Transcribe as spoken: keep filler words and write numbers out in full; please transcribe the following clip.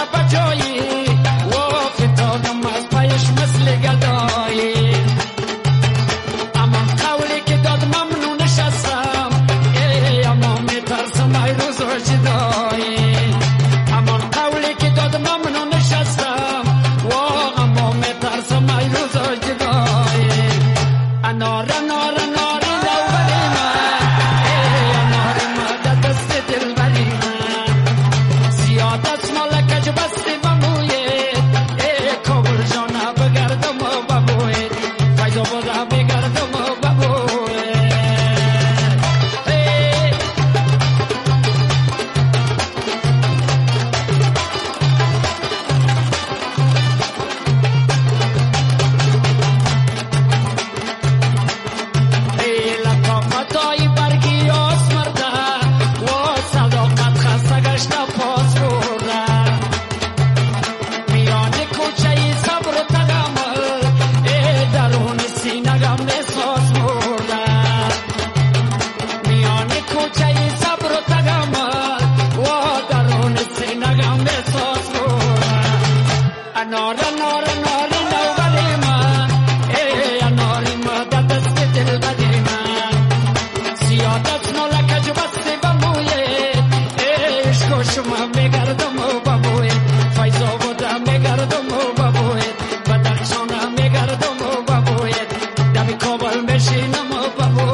بجایی و فتادم از پایش مثل گدایی اما قولی که داد ممنون نشستم اما میترسم ای روز و جدایی اما قولی که داد ممنون نشستم و اما میترسم ای روز و جدایی انار انار انار لوبری من انار مدد دست دل بری من زیادت مالکج بستی بموید کابل جانا بگردم و ببوید فیضا بودا بگردم و ببوید لطافتای برگی آسمرده و صداقت خسته گشته پاس برده میان کوچه صبر و تحمل درون سینه‌ام احساس مرده میان کوچه صبر و تحمل و درون سینه‌ام احساس مرده انار انار انار لوبری من انار مدد دست دل بری من زیادت مالکج بستی بموید عشق و شما میگردم و بموید فیضا بودا میگردم و بموید بدخشانه میگردم و بموید دمی کابل میشینم و بموید